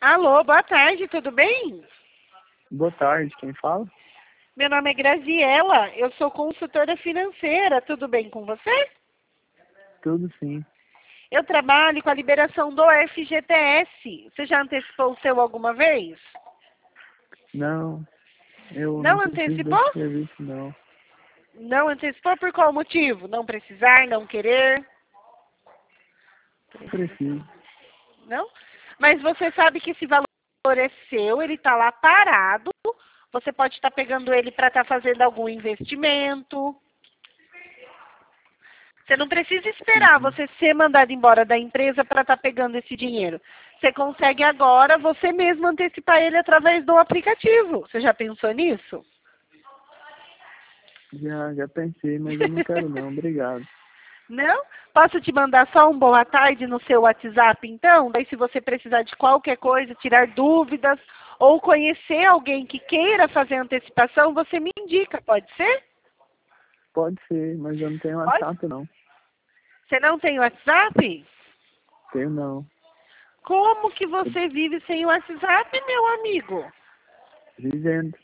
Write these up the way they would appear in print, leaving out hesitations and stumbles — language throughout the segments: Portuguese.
Alô, boa tarde, tudo bem? Boa tarde, quem fala? Meu nome é Graziela, eu sou consultora financeira, tudo bem com você? Tudo sim. Eu trabalho com a liberação do FGTS. Você já antecipou o seu alguma vez? Não, eu não Não preciso antecipou? desse serviço, não. Não antecipou por qual motivo? Não precisar, não querer? Preciso. Não? Mas você sabe que esse valor é seu, ele está lá parado. Você pode estar pegando ele para estar fazendo algum investimento. Você não precisa esperar Uhum. você ser mandado embora da empresa para estar pegando esse dinheiro. Você consegue agora você mesmo antecipar ele através do aplicativo. Você já pensou nisso? Já pensei, mas eu não quero não, obrigado. Não? Posso te mandar só um boa tarde no seu WhatsApp, então? Daí, se você precisar de qualquer coisa, tirar dúvidas ou conhecer alguém que queira fazer antecipação, você me indica, pode ser? Pode ser, mas eu não tenho Pode? WhatsApp não. Você não tem WhatsApp? Tenho não. Como que Tô você vive sem o WhatsApp, meu amigo? vivendo.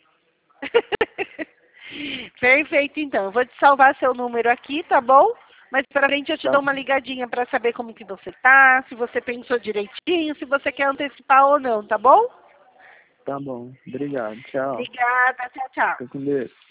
Perfeito, então. Eu vou te salvar seu número aqui, tá bom? Mas pra frente eu te Tá, dou uma ligadinha pra saber como que você tá, se você pensou direitinho, se você quer antecipar ou não, tá bom? tá bom. Obrigado. Tchau. Obrigada, tchau, tchau. Fica com Deus.